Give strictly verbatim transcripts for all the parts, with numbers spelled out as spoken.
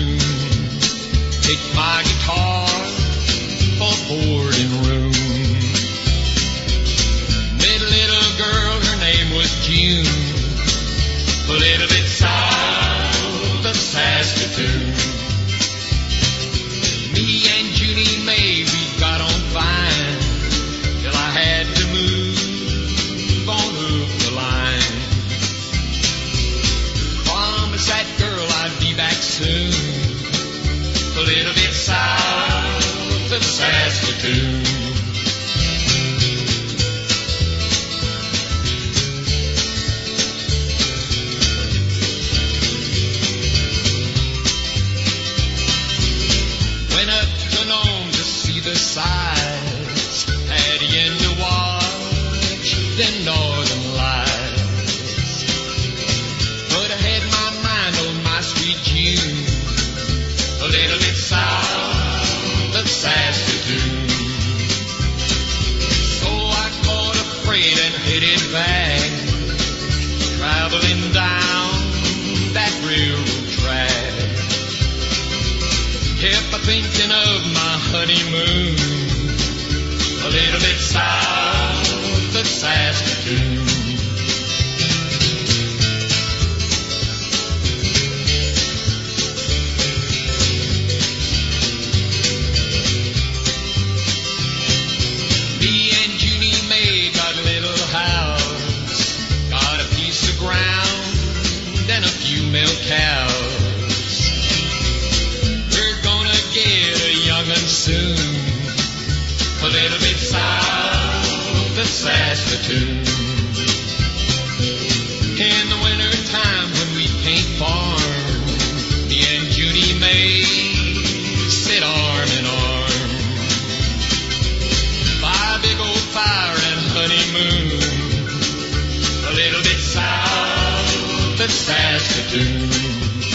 tune. Take my guitar for board and room. Met a little girl, her name was June. A little bit south of Saskatoon. Me and Junie May, we got on fine, till I had to move on up the line. Promised that girl I'd be back soon, a little bit south of Saskatoon. Went up to Nome to see the sights, had in to watch them northern lights. But I had my mind on my sweet June, a little bit south of Saskatoon. So I caught a freight and headed back, traveling down that railroad track. Kept a thinking of my honeymoon, a little bit south of Saskatoon. Me and Junie May got a little house, got a piece of ground and a few milk cows. Get a young'un soon, a little bit south of Saskatoon. In the winter time when we can't farm, me and Junie May sit arm in arm by a big old fire and honeymoon, a little bit south of Saskatoon.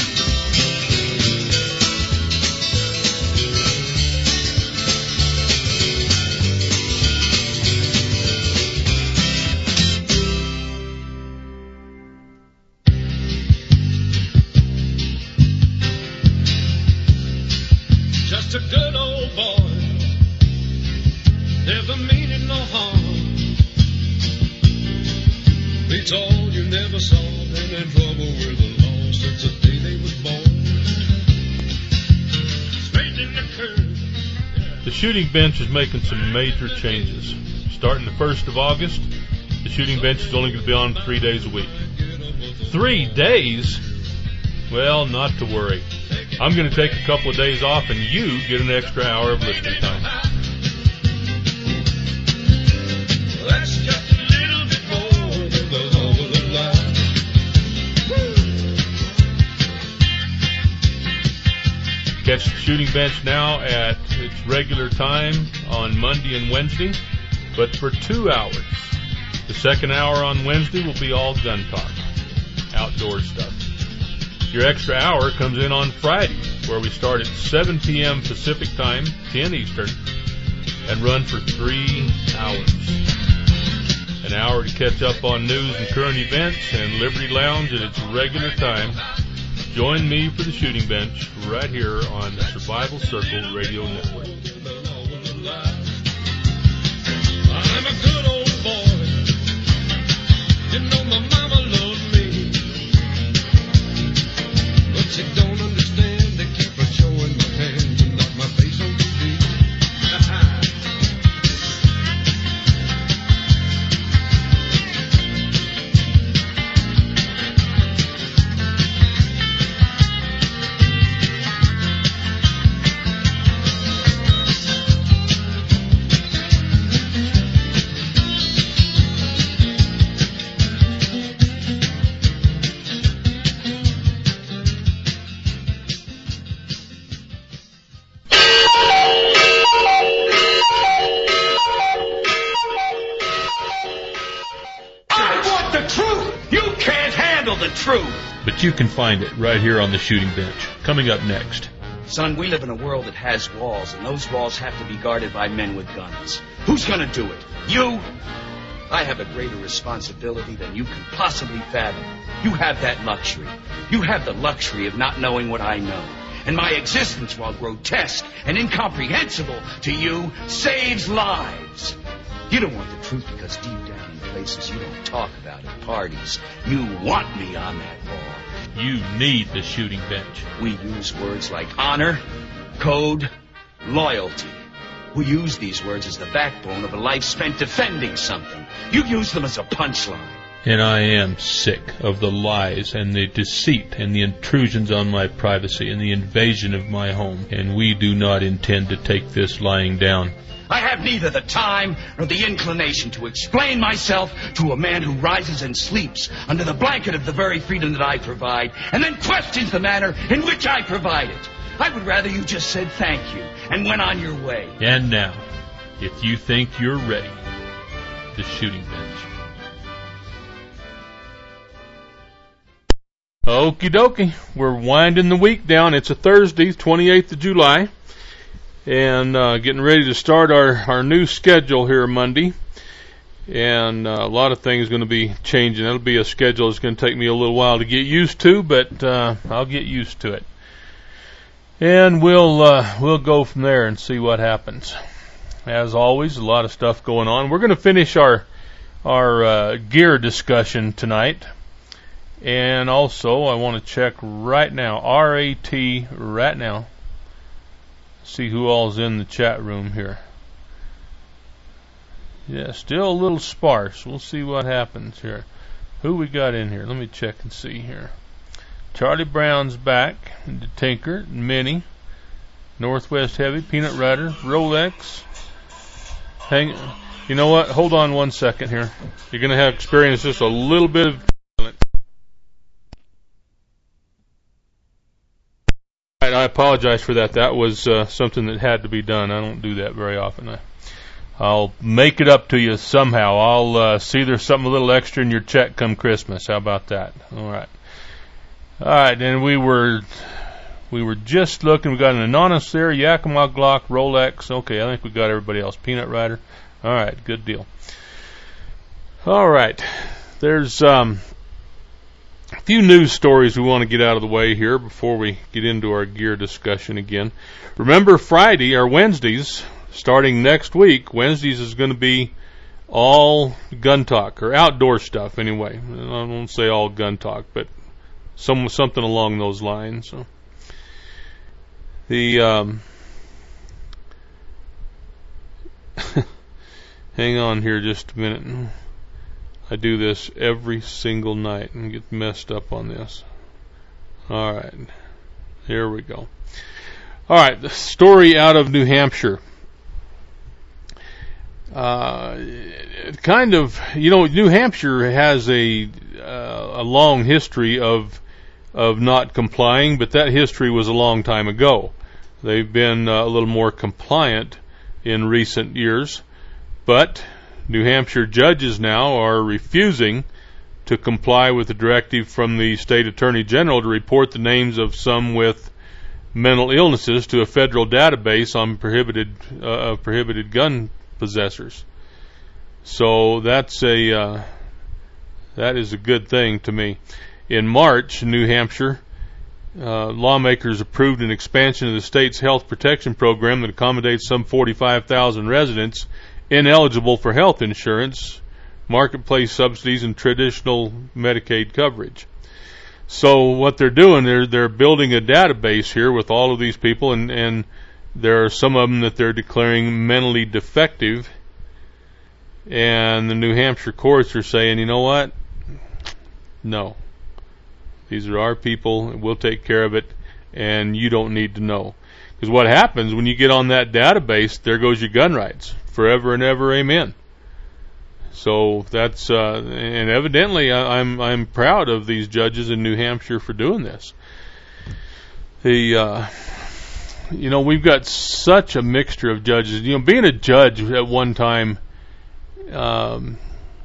A good old boy, never meaning no harm. Beats all you never saw, been in trouble with the law since the day they was born. Straight in the curve. The shooting bench is making some major changes. Starting the first of August, the shooting bench is only going to be on three days a week. Three days? Well, not to worry. I'm going to take a couple of days off and you get an extra hour of listening time. That's just a little bit more than the whole of life. Catch the shooting bench now at its regular time on Monday and Wednesday, but for two hours. The second hour on Wednesday will be all gun talk, outdoor stuff. Your extra hour comes in on Friday, where we start at seven p.m. Pacific Time, ten Eastern, and run for three hours. An hour to catch up on news and current events, and Liberty Lounge at its regular time. Join me for the shooting bench right here on the Survival Circle Radio Network. I'm a good old boy. You know my mama loved me. But she don't understand, they keep her showing my hands and not my face on T V. But you can find it right here on the shooting bench. Coming up next. Son, we live in a world that has walls, and those walls have to be guarded by men with guns. Who's going to do it? You? I have a greater responsibility than you can possibly fathom. You have that luxury. You have the luxury of not knowing what I know. and my existence, while grotesque and incomprehensible to you, saves lives. You don't want the truth because deep down in places you don't talk about at parties, you want me on that wall. You need the shooting bench. We use words like honor, code, loyalty. We use these words as the backbone of a life spent defending something. You use them as a punchline. And I am sick of the lies and the deceit and the intrusions on my privacy and the invasion of my home. And we do not intend to take this lying down. I have neither the time nor the inclination to explain myself to a man who rises and sleeps under the blanket of the very freedom that I provide, and then questions the manner in which I provide it. I would rather you just said thank you and went on your way. And now, if you think you're ready, the shooting bench. Okie dokie, we're winding the week down. It's a Thursday, twenty-eighth of July. And uh, getting ready to start our, our new schedule here Monday. And uh, a lot of things going to be changing. It'll be a schedule that's going to take me a little while to get used to, but uh, I'll get used to it. And we'll uh, we'll go from there and see what happens. As always, a lot of stuff going on. We're going to finish our our uh, gear discussion tonight. And also, I want to check right now, R A T right now. See who all's in the chat room here. Yeah, still a little sparse. We'll see what happens here. Who we got in here? Let me check and see here. Charlie Brown's back. The Tinker, Minnie, Northwest Heavy, Peanut Rider, Rolex. Hang. You know what? Hold on one second here. You're going to have experience just a little bit of. I apologize for that. That was uh, something that had to be done. I don't do that very often. I, I'll make it up to you somehow. I'll uh, see there's something a little extra in your check come Christmas. How about that? All right. All right. And we were we were just looking. We got an Anonymous there, Yakima Glock, Rolex. Okay, I think we got everybody else. Peanut Rider. All right, good deal. All right. There's um. a few news stories we want to get out of the way here before we get into our gear discussion again. Remember, Friday or Wednesdays, starting next week, Wednesdays is going to be all gun talk, or outdoor stuff anyway. I won't say all gun talk, but some something along those lines. So the um, hang on here just a minute. I do this every single night and get messed up on this. All right. Here we go. All right. The story out of New Hampshire. Uh, kind of, you know, New Hampshire has a uh, a long history of of not complying, but that history was a long time ago. They've been uh, a little more compliant in recent years, but New Hampshire judges now are refusing to comply with the directive from the state attorney general to report the names of some with mental illnesses to a federal database on prohibited uh, prohibited gun possessors. So that's a uh, that is a good thing to me. In March, New Hampshire uh, lawmakers approved an expansion of the state's health protection program that accommodates some forty-five thousand residents ineligible for health insurance, marketplace subsidies, and traditional Medicaid coverage. So what they're doing, they're they're building a database here with all of these people, and, and there are some of them that they're declaring mentally defective, and the New Hampshire courts are saying, you know what? No. These are our people, and we'll take care of it, and you don't need to know. Because what happens when you get on that database, there goes your gun rights. Forever and ever, amen. So that's uh, and evidently I, I'm I'm proud of these judges in New Hampshire for doing this. The uh, you know we've got such a mixture of judges. You know, being a judge at one time, um,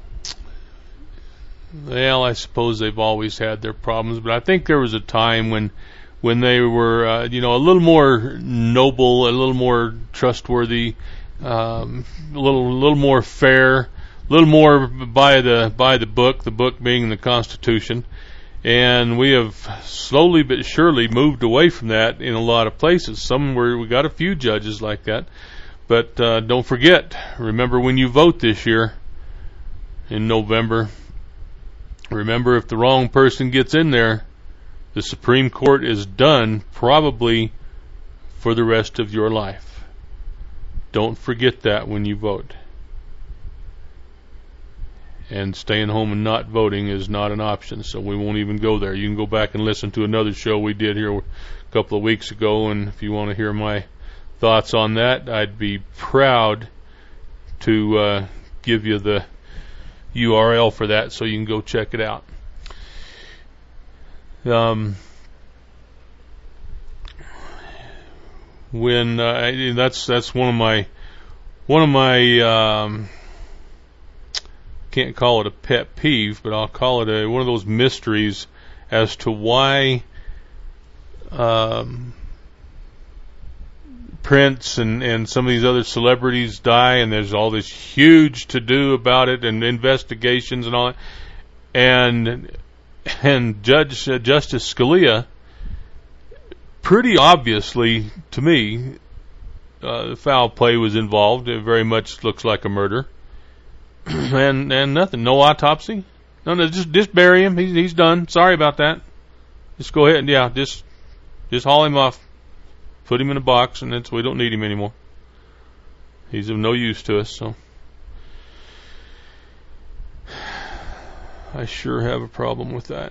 well, I suppose they've always had their problems, but I think there was a time when when they were uh, you know a little more noble, a little more trustworthy. Um, a little, little more fair, a little more by the by the book. The book being the Constitution, And we have slowly but surely moved away from that in a lot of places. Some where we got a few judges like that. But uh, don't forget, remember when you vote this year in November, remember if the wrong person gets in there, the Supreme Court is done probably for the rest of your life. Don't forget that when you vote. And staying home and not voting is not an option, so we won't even go there. You can go back and listen to another show we did here a couple of weeks ago, and if you want to hear my thoughts on that, I'd be proud to uh, give you the U R L for that so you can go check it out. Um, when uh, that's that's one of my one of my um, can't call it a pet peeve, but I'll call it a one of those mysteries as to why um, Prince and, and some of these other celebrities die, and there's all this huge to-do about it and investigations and all that. And and Judge uh, Justice Scalia, pretty obviously to me, uh, foul play was involved. It very much looks like a murder. and and nothing, no autopsy, no, no, just just bury him. He's he's done. Sorry about that. Just go ahead and yeah, just just haul him off, put him in a box, and that's we don't need him anymore. He's of no use to us. So I sure have a problem with that.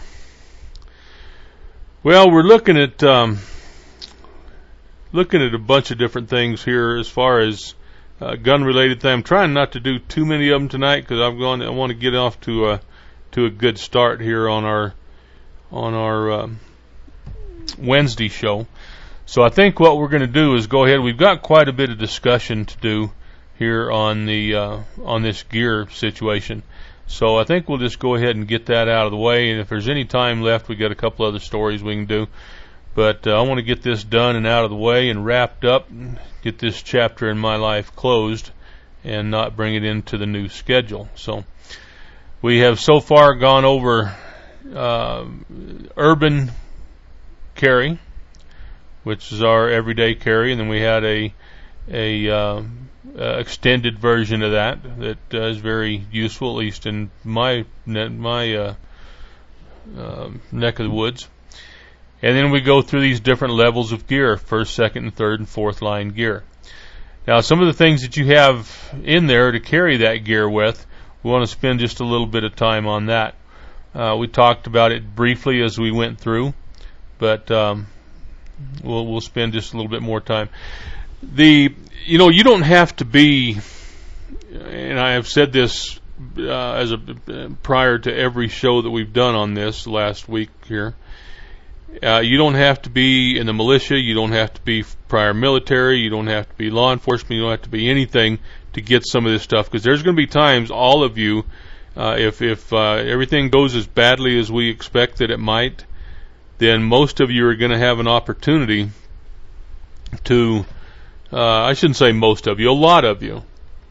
Well, we're looking at um, looking at a bunch of different things here as far as Uh, gun-related thing. I'm trying not to do too many of them tonight because I'm going. I want to get off to a to a good start here on our on our um, Wednesday show. So I think what we're going to do is go ahead. We've got quite a bit of discussion to do here on the uh, on this gear situation. So I think we'll just go ahead and get that out of the way. And if there's any time left, we got a couple other stories we can do. But uh, I want to get this done and out of the way and wrapped up, get this chapter in my life closed, and not bring it into the new schedule. So we have so far gone over uh, urban carry, which is our everyday carry, and then we had a a uh, uh, extended version of that that uh, is very useful, at least in my my uh, uh, neck of the woods. And then we go through these different levels of gear, first, second, and third, and fourth line gear. Now, some of the things that you have in there to carry that gear with, we want to spend just a little bit of time on that. Uh, we talked about it briefly as we went through, but um, we'll, we'll spend just a little bit more time. The, you know, you don't have to be, and I have said this uh, as a prior to every show that we've done on this last week here. Uh, you don't have to be in the militia, you don't have to be prior military, you don't have to be law enforcement, you don't have to be anything to get some of this stuff, because there's going to be times, all of you, uh, if, if uh, everything goes as badly as we expect that it might, then most of you are going to have an opportunity to, uh, I shouldn't say most of you, a lot of you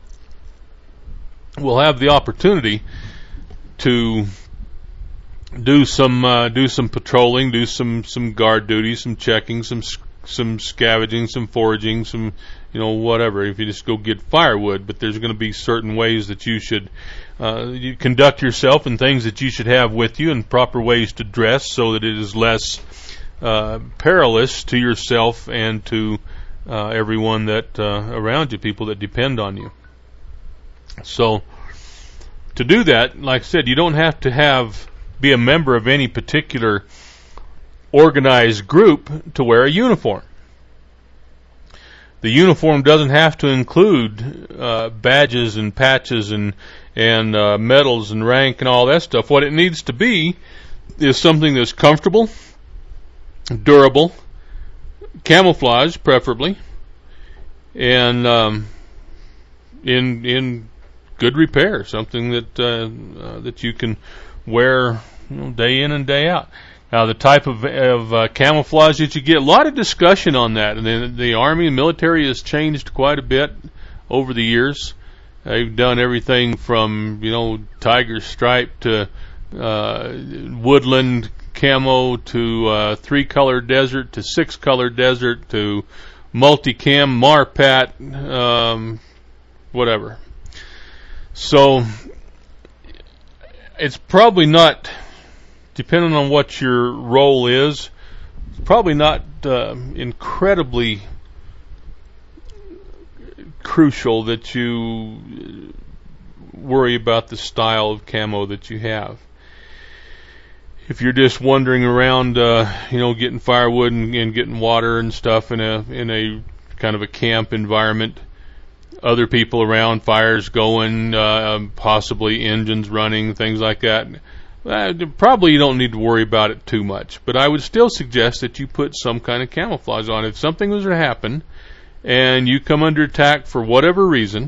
will have the opportunity to do some uh, do some patrolling, do some some guard duty, some checking, some some scavenging, some foraging, some you know whatever. If you just go get firewood, but there's going to be certain ways that you should uh, you conduct yourself and things that you should have with you, and proper ways to dress so that it is less uh, perilous to yourself and to uh, everyone that uh, around you, people that depend on you. So to do that, like I said, you don't have to have be a member of any particular organized group to wear a uniform. The uniform doesn't have to include uh, badges and patches and and uh, medals and rank and all that stuff. What it needs to be is something that's comfortable, durable, camouflage preferably, and um, in in good repair. Something that uh, uh, that you can wear you know, day in and day out. Now, the type of, of uh, camouflage that you get, a lot of discussion on that. And the, the Army and military has changed quite a bit over the years. They've done everything from, you know, tiger stripe to uh, woodland camo to uh, three-color desert to six-color desert to multicam, Marpat, um, whatever. So it's probably not, depending on what your role is, it's probably not uh, incredibly crucial that you worry about the style of camo that you have. If you're just wandering around, uh, you know, getting firewood and, and getting water and stuff in a in a kind of a camp environment, other people around, fires going, uh, possibly engines running, things like that, uh, probably you don't need to worry about it too much. But I would still suggest that you put some kind of camouflage on. If something was to happen and you come under attack for whatever reason,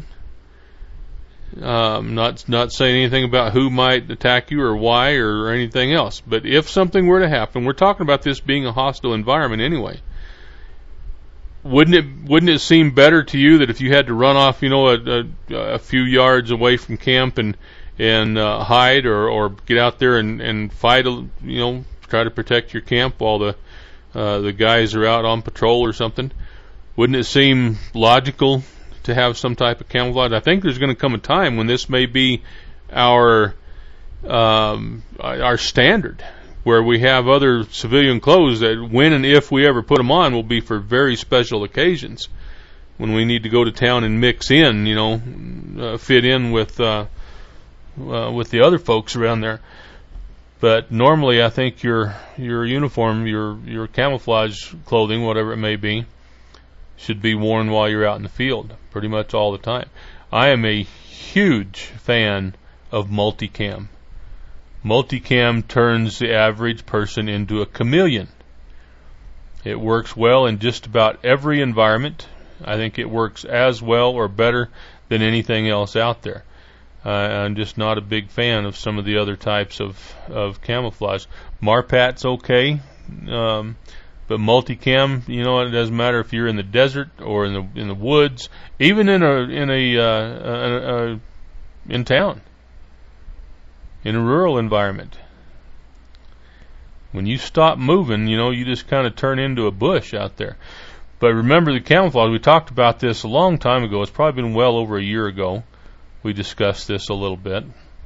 Um, not not saying anything about who might attack you or why or anything else, but if something were to happen, we're talking about this being a hostile environment anyway. Wouldn't it wouldn't it seem better to you that if you had to run off, you know, a, a, a few yards away from camp and and uh, hide or, or get out there and, and fight, you know, try to protect your camp while the uh, the guys are out on patrol or something? Wouldn't it seem logical to have some type of camouflage? I think there's going to come a time when this may be our um, our standard, where we have other civilian clothes that when and if we ever put them on will be for very special occasions, when we need to go to town and mix in, you know, uh, fit in with uh, uh, with the other folks around there. But normally, I think your your uniform, your your camouflage clothing, whatever it may be, should be worn while you're out in the field, pretty much all the time. I am a huge fan of multicam. Multicam turns the average person into a chameleon. It works well in just about every environment. I think it works as well or better than anything else out there. Uh, I'm just not a big fan of some of the other types of, of camouflage. Marpat's okay. Um, But multicam, you know, it doesn't matter if you're in the desert or in the in the woods, even in a in a, uh, a, a in town, in a rural environment. When you stop moving, you know, you just kind of turn into a bush out there. But remember the camouflage. We talked about this a long time ago. It's probably been well over a year ago. We discussed this a little bit,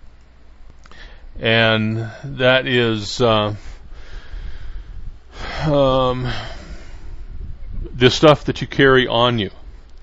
and that is. Uh, Um, the stuff that you carry on you.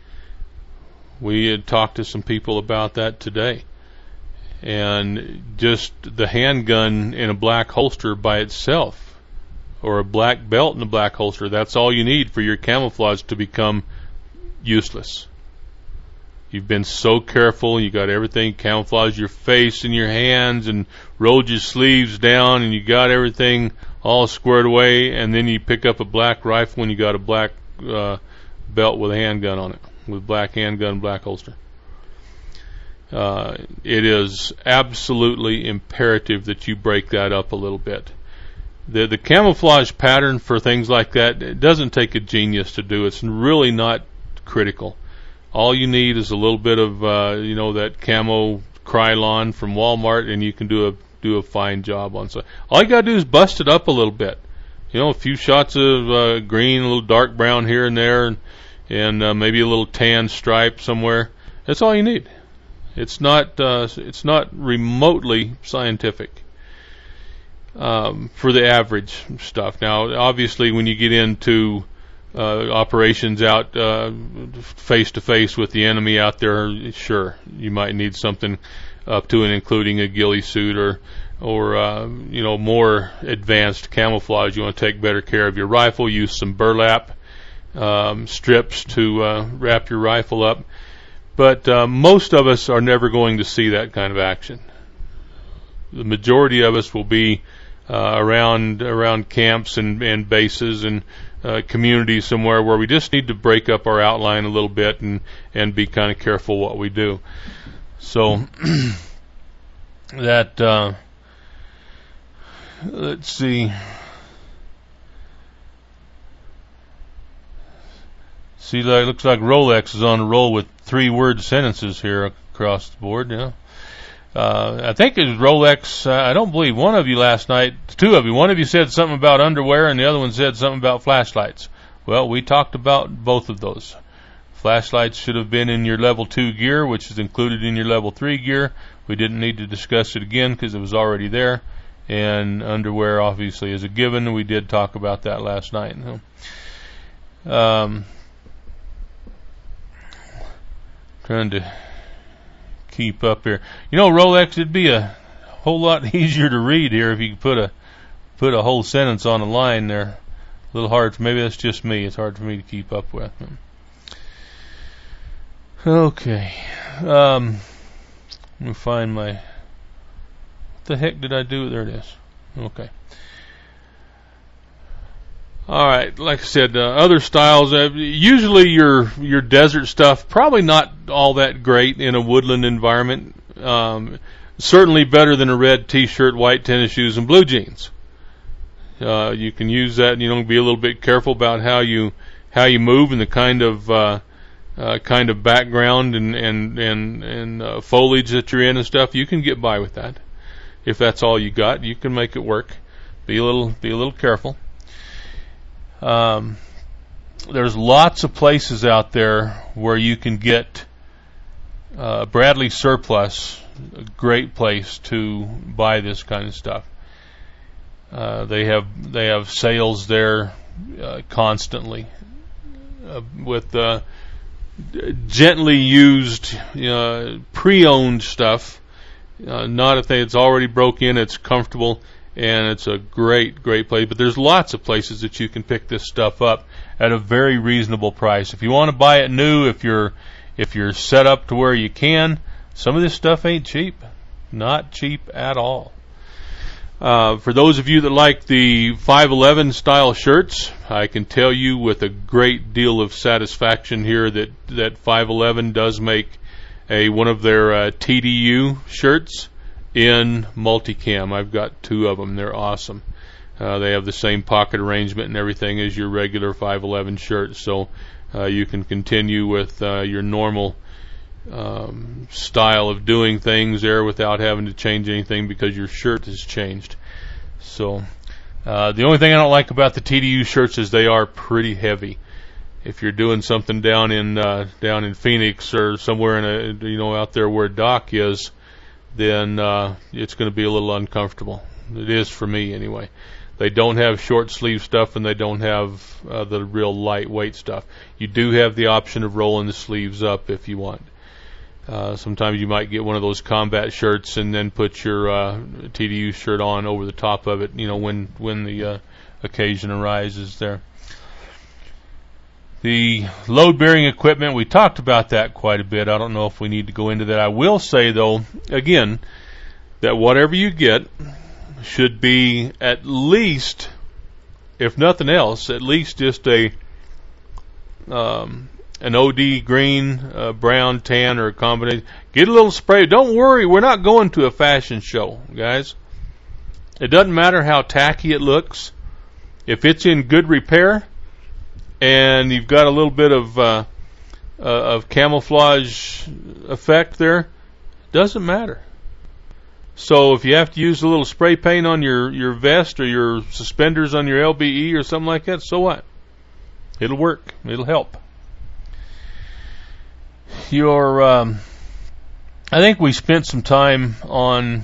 We had talked to some people about that today. And just the handgun in a black holster by itself, or a black belt in a black holster, that's all you need for your camouflage to become useless. You've been so careful, you got everything camouflaged, your face and your hands, and rolled your sleeves down, and you got everything all squared away, and then you pick up a black rifle and you got a black uh, belt with a handgun on it, with black handgun, black holster. Uh, it is absolutely imperative that you break that up a little bit. The the camouflage pattern for things like that, it doesn't take a genius to do. It's really not critical. All you need is a little bit of uh, you know, that camo Krylon from Walmart, and you can do a do a fine job on so. All you got to do is bust it up a little bit. You know, a few shots of uh, green, a little dark brown here and there, and, and uh, maybe a little tan stripe somewhere. That's all you need. It's not uh, it's not remotely scientific um, for the average stuff. Now, obviously, when you get into uh, operations out uh, face to face with the enemy out there, sure, you might need something up to and including a ghillie suit or or uh, you know, more advanced camouflage. You want to take better care of your rifle. Use some burlap um, strips to uh, wrap your rifle up. But uh, most of us are never going to see that kind of action. The majority of us will be uh, around around camps and, and bases and uh, communities somewhere where we just need to break up our outline a little bit and, and be kind of careful what we do. So that uh, let's see. See, that looks like Rolex is on a roll with three-word sentences here across the board. Yeah. Uh, I think it was Rolex. Uh, I don't believe one of you last night, two of you, one of you said something about underwear and the other one said something about flashlights. Well, we talked about both of those. Flashlights should have been in your level two gear, which is included in your level three gear. We didn't need to discuss it again because it was already there. And underwear, obviously, is a given. We did talk about that last night. Um, trying to keep up here. You know, Rolex, it'd be a whole lot easier to read here if you could put a put a whole sentence on a line there. A little hard. Maybe that's just me. It's hard for me to keep up with. Okay. Um, let me find my... What the heck did I do? There it is. Okay. All right. Like I said, uh, other styles. Uh, usually your your desert stuff, probably not all that great in a woodland environment. Um, certainly better than a red T-shirt, white tennis shoes, and blue jeans. Uh, you can use that, and you know, be a little bit careful about how you how you move and the kind of uh, uh, kind of background and and and, and uh, foliage that you're in and stuff. You can get by with that. If that's all you got, you can make it work. Be a little be a little careful. Um, there's lots of places out there where you can get uh, Bradley Surplus, a great place to buy this kind of stuff. Uh, they have they have sales there uh, constantly uh, with uh, gently used, uh, pre-owned stuff. Uh, not if they, it's already broke in, it's comfortable, and it's a great, great place. But there's lots of places that you can pick this stuff up at a very reasonable price. If you want to buy it new, if you're if you're set up to where you can, some of this stuff ain't cheap. Not cheap at all. Uh, for those of you that like the five eleven style shirts, I can tell you with a great deal of satisfaction here that, that five eleven does make a one of their uh, T D U shirts in multicam. I've got two of them. They're awesome. Uh, they have the same pocket arrangement and everything as your regular five eleven shirt, so uh, you can continue with uh, your normal um, style of doing things there without having to change anything because your shirt has changed. So uh, the only thing I don't like about the T D U shirts is they are pretty heavy. If you're doing something down in uh, down in Phoenix or somewhere in a you know out there where Doc is, then uh, it's going to be a little uncomfortable. It is for me anyway. They don't have short sleeve stuff and they don't have uh, the real lightweight stuff. You do have the option of rolling the sleeves up if you want. Uh, sometimes you might get one of those combat shirts and then put your uh, T D U shirt on over the top of it. You know when when the uh, occasion arises there. The load-bearing equipment, we talked about that quite a bit. I don't know if we need to go into that. I will say, though, again, that whatever you get should be at least, if nothing else, at least just a um, an O D green, uh, brown, tan, or a combination. Get a little spray. Don't worry, we're not going to a fashion show, guys. It doesn't matter how tacky it looks. If it's in good repair, and you've got a little bit of uh, uh, of camouflage effect there, doesn't matter. So if you have to use a little spray paint on your, your vest or your suspenders on your L B E or something like that, so what? It'll work. It'll help. Your, um, I think we spent some time on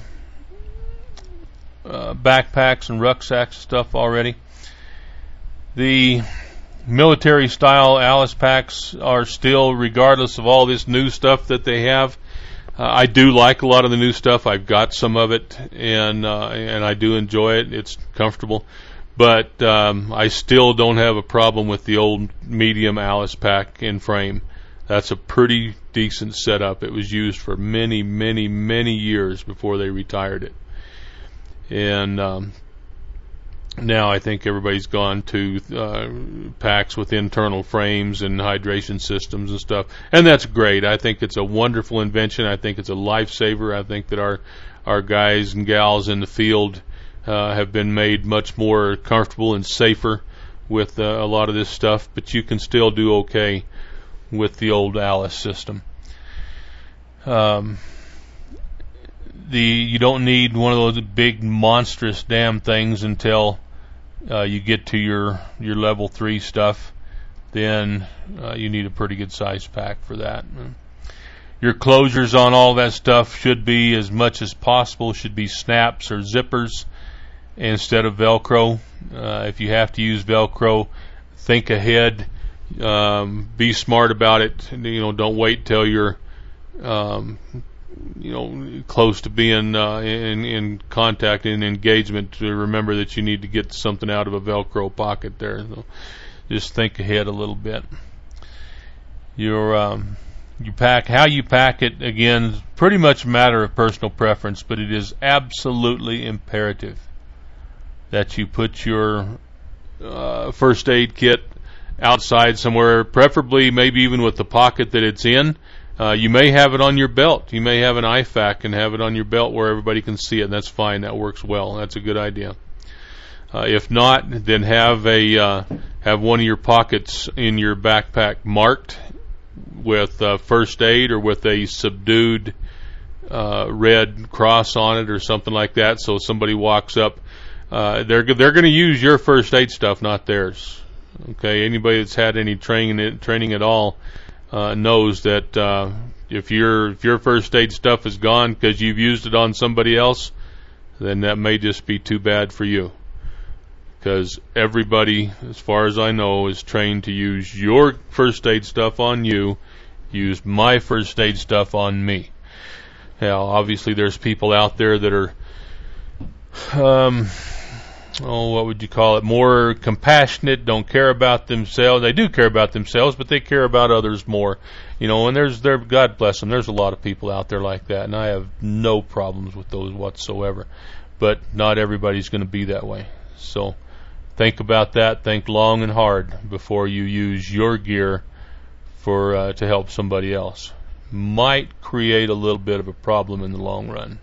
uh, backpacks and rucksacks and stuff already. The military style Alice packs are still, regardless of all this new stuff that they have, uh, I do like a lot of the new stuff. I've got some of it, and uh, and I do enjoy it. It's comfortable, but um, I still don't have a problem with the old medium Alice pack in frame. That's a pretty decent setup. It was used for many, many, many years before they retired it, and um, now I think everybody's gone to uh, packs with internal frames and hydration systems and stuff, and that's great. I think it's a wonderful invention. I think it's a lifesaver. I think that our our guys and gals in the field uh, have been made much more comfortable and safer with uh, a lot of this stuff, but you can still do okay with the old Alice system. Um, the you don't need one of those big monstrous damn things until uh, you get to your your level three stuff. Then uh, you need a pretty good size pack for that. Your closures on all that stuff should be, as much as possible, should be snaps or zippers instead of Velcro. Uh, if you have to use Velcro, think ahead. Um, be smart about it. You know, don't wait till you're, um, you know, close to being uh, in, in contact and engagement to remember that you need to get something out of a Velcro pocket there. So just think ahead a little bit. Your um, you pack how you pack it, again, pretty much a matter of personal preference, but it is absolutely imperative that you put your uh, first aid kit outside somewhere, preferably maybe even with the pocket that it's in. Uh, you may have it on your belt. You may have an I FAC and have it on your belt where everybody can see it, and that's fine. That works well. That's a good idea. Uh, if not, then have a uh, have one of your pockets in your backpack marked with uh, first aid or with a subdued uh, red cross on it or something like that. So somebody walks up, uh, they're they're going to use your first aid stuff, not theirs. Okay, anybody that's had any training training at all uh, knows that uh, if your if your first aid stuff is gone because you've used it on somebody else, then that may just be too bad for you. Because everybody, as far as I know, is trained to use your first aid stuff on you, use my first aid stuff on me. Now, obviously, there's people out there that are, um, oh, what would you call it, more compassionate, don't care about themselves. They do care about themselves, but they care about others more. You know, and there's, there, God bless them, there's a lot of people out there like that, and I have no problems with those whatsoever. But not everybody's going to be that way. So think about that. Think long and hard before you use your gear for uh, to help somebody else. Might create a little bit of a problem in the long run.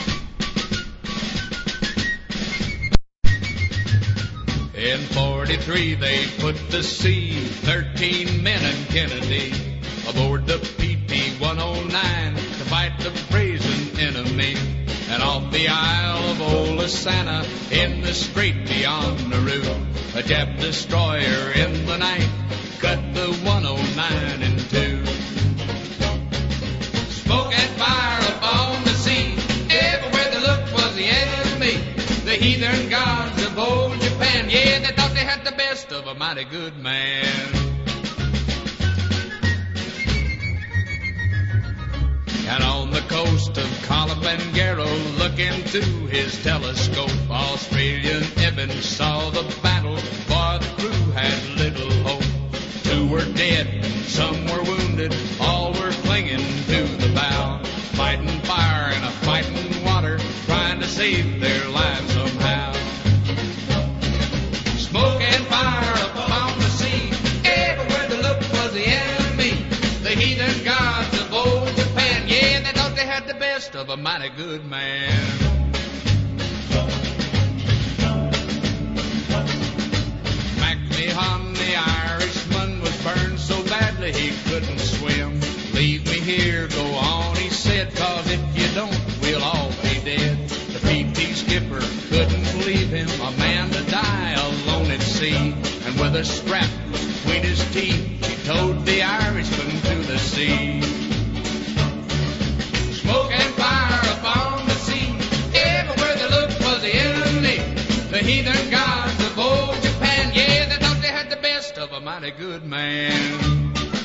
In forty-three they put to sea thirteen men and Kennedy aboard the P P one oh nine to fight the brazen enemy. And off the Isle of Olasana, in the strait beyond Nauru, a Jap destroyer in the night cut the one oh nine in two. Smoke and fire upon the sea, everywhere they looked was the enemy. The heathen gods of old Japan, yeah, they thought they had the best of a mighty good man. And on the coast of Kalimanjaro, looking through his telescope, Australian Evans saw the battle, for the crew had little hope. Two were dead, and some were wounded, all were clinging to the bow, fighting fire and a fighting water, trying to save their lives somehow. Smoke and fire upon the sea, everywhere they looked was the enemy. The heathen gods of old Japan, yeah, they thought they had the best of a mighty good man. MacMahon, the Irishman, was burned so badly he couldn't swim. Leave me here, go on, he said, cause if you don't, we'll all be dead. The P T skipper couldn't leave him, a man to die alone at sea. And with a strap between his teeth, he towed the Irishman to the sea. Smoke and fire upon the sea, everywhere they looked was the enemy. The heathen gods of old Japan, yeah, they thought they had the best of a mighty good man.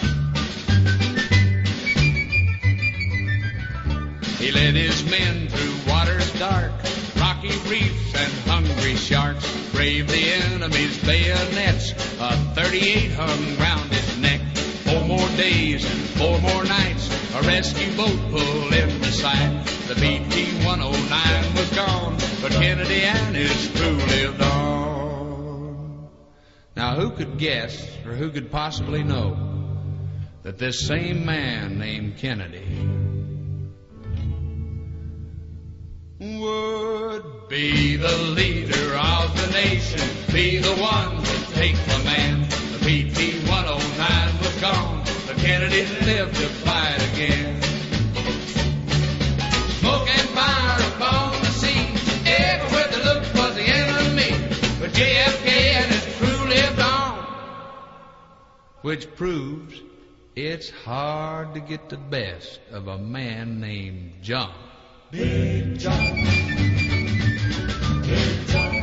He led his men through waters dark, rocky reefs and hungry sharks, braved the enemy's bayonets, a thirty-eight hung round his neck. Four more days and four more nights, a rescue boat pulled into sight. The B T one oh nine was gone, but Kennedy and his crew lived on. Now who could guess, or who could possibly know, that this same man named Kennedy would be the leader of the nation, be the one to take command. The P T one oh nine was gone, but Kennedy lived to fight again. Smoke and fire which proves it's hard to get the best of a man named John. Big John. Big John.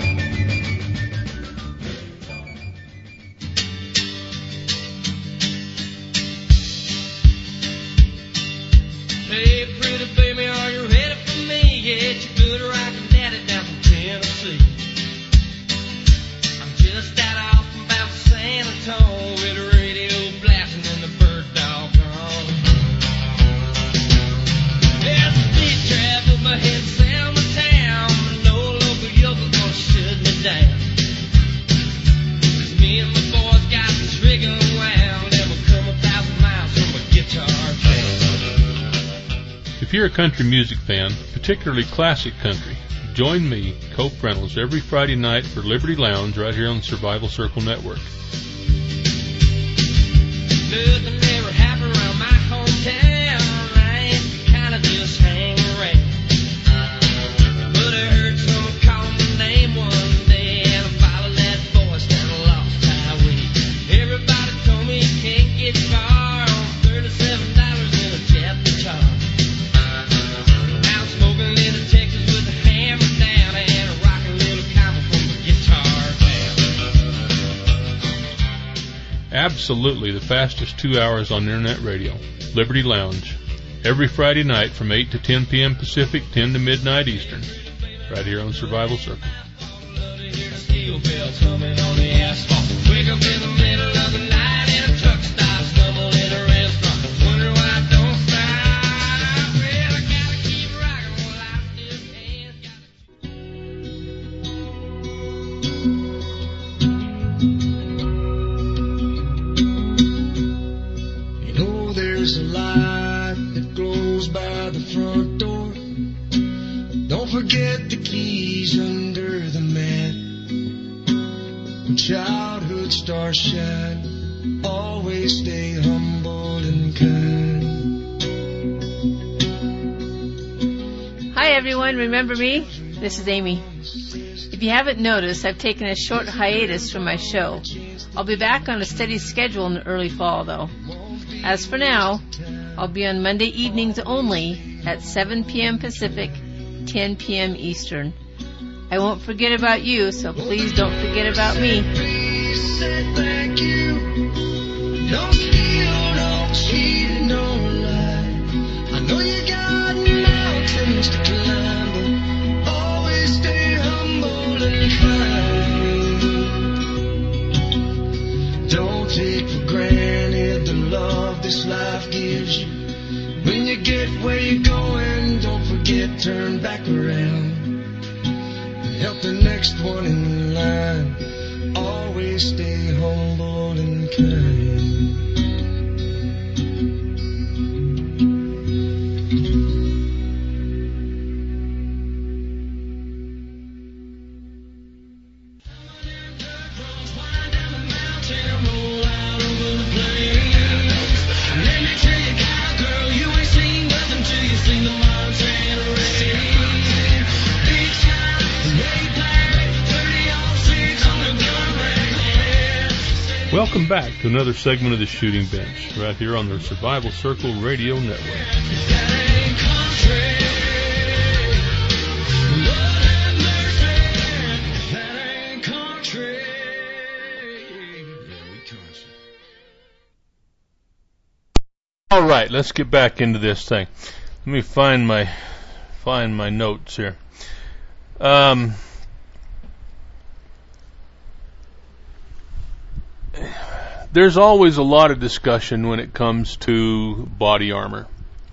Hey, pretty baby, are you ready for me? Yeah, it's your good rockin' daddy down from Tennessee. I'm just out off about San Antonio with the radio blasting and the bird dog on. There's a speed trap with my head sound my town. No local yokel gonna shut me down. 'Cause me and my boys got this rig unwound and we'll come a thousand miles from a guitar jam. If you're a country music fan, particularly classic country, join me, Cope Reynolds, every Friday night for Liberty Lounge right here on the Survival Circle Network. Nothing ever happened around my hometown. I ain't kinda just hang around. But I heard someone call my name one day, and I followed that voice down a lost highway. Everybody told me you can't get far on thirty-seven dollars in a jet guitar. Now I'm smoking little Texas with a hammer down and a rockin' little combo from a guitar band. Absolutely the fastest two hours on internet radio, Liberty Lounge, every Friday night from eight to ten p.m. Pacific, ten to midnight Eastern, right here on Survival Circle. Love to hear the steel bells humming on the asphalt. Wake up in the middle of the night and a truck stops, stumble in a restaurant. Wonder why I don't stop. Well, I gotta keep rocking while I still can. You know there's a light that glows by the front door. Don't forget the keys under the mat. When childhood stars shine, always stay humble and kind. Hi everyone, remember me? This is Amy. If you haven't noticed, I've taken a short hiatus from my show. I'll be back on a steady schedule in the early fall though. As for now, I'll be on Monday evenings only at seven p.m. Pacific, ten p.m. Eastern. I won't forget about you, so please don't forget about me. Please say thank you. Don't steal, don't cheat, and don't lie. I know you got mountains to climb, but always stay humble and kind. Don't take for granted the love this life gives you. When you get where you're going, don't forget, turn back around. Help the next one in line. Always stay humble and kind. Let me tell you, cowgirl, you ain't seen nothing till you seen the Montana rain. Big shot, way black, thirty oh six on the gun rack. Welcome back to another segment of the Shooting Bench, right here on the Survival Circle Radio Network. That ain't country. Lord have mercy. That ain't country. Yeah, we country. All right, let's get back into this thing. Let me find my find my notes here. Um, there's always a lot of discussion when it comes to body armor.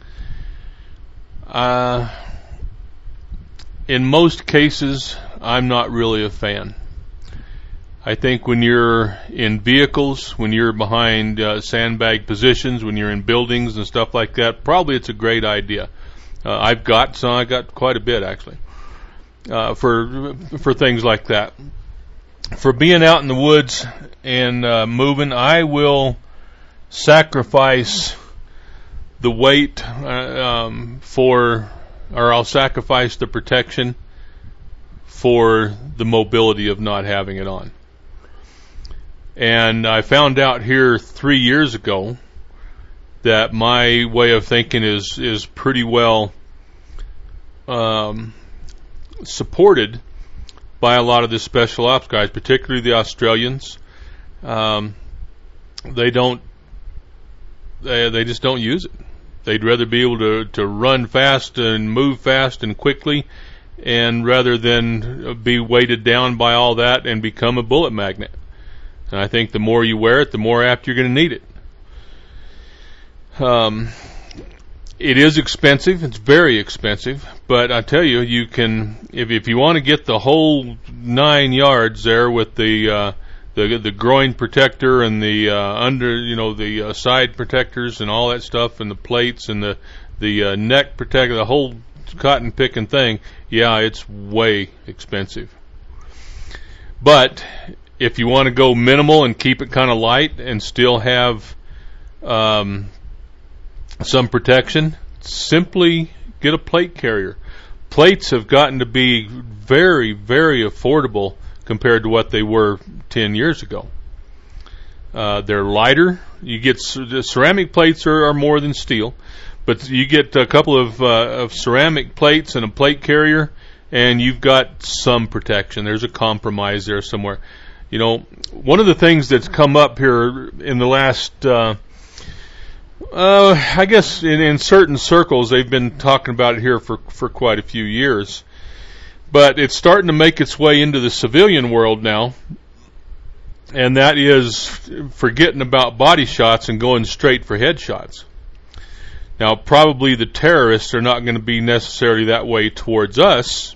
Uh, in most cases, I'm not really a fan. I think when you're in vehicles, when you're behind uh, sandbag positions, when you're in buildings and stuff like that, probably it's a great idea. Uh, I've got some, I got quite a bit actually, uh, for for things like that. For being out in the woods and uh, moving, I will sacrifice the weight uh, um, for, or I'll sacrifice the protection for the mobility of not having it on. And I found out here three years ago that my way of thinking is is pretty well um, supported by a lot of the special ops guys, particularly the Australians. Um, they don't, they, they just don't use it. They'd rather be able to, to run fast and move fast and quickly, and rather than be weighted down by all that and become a bullet magnet. And I think the more you wear it, the more apt you're going to need it. Um, it is expensive. It's very expensive. But I tell you, you can, if if you want to get the whole nine yards there with the uh, the the groin protector and the uh, under, you know, the uh, side protectors and all that stuff, and the plates and the the uh, neck protector, the whole cotton picking thing, yeah, it's way expensive. But if you want to go minimal and keep it kind of light and still have um, some protection, simply get a plate carrier. Plates have gotten to be very, very affordable compared to what they were ten years ago. Uh, they're lighter. You get the ceramic plates are, are more than steel, but you get a couple of, uh, of ceramic plates and a plate carrier, and you've got some protection. There's a compromise there somewhere. You know, one of the things that's come up here in the last, uh, uh, I guess in, in certain circles, they've been talking about it here for, for quite a few years, but it's starting to make its way into the civilian world now, and that is forgetting about body shots and going straight for headshots. Now, probably the terrorists are not going to be necessarily that way towards us,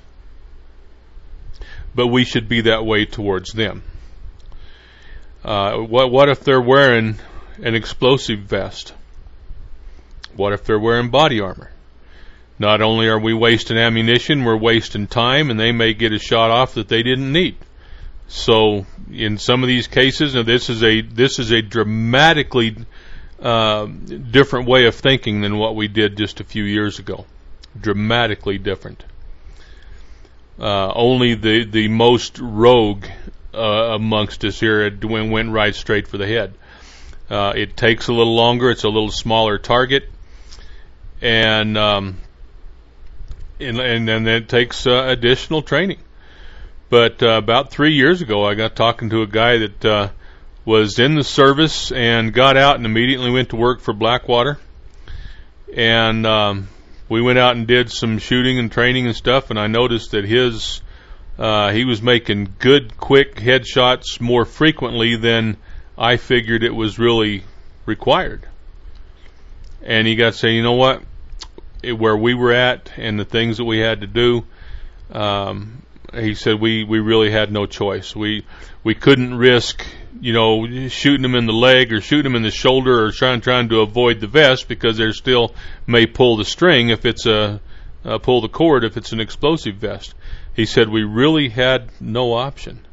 but we should be that way towards them. Uh, what, what if they're wearing an explosive vest? What if they're wearing body armor? Not only are we wasting ammunition, we're wasting time, and they may get a shot off that they didn't need. So, in some of these cases, now this is a this is a dramatically uh, different way of thinking than what we did just a few years ago. Dramatically different. Uh, only the the most rogue uh, amongst us here went, went right straight for the head. Uh, it takes a little longer. It's a little smaller target, and um, and and then it takes uh, additional training. But uh, about three years ago, I got talking to a guy that uh, was in the service and got out and immediately went to work for Blackwater, and um, we went out and did some shooting and training and stuff, and I noticed that his uh, he was making good, quick headshots more frequently than I figured it was really required. And he got to say, you know what, it, where we were at and the things that we had to do, um, he said we, we really had no choice. We we couldn't risk, you know, shooting him in the leg or shooting him in the shoulder or trying trying to avoid the vest, because there still may pull the string if it's a uh, pull the cord if it's an explosive vest. He said we really had no option.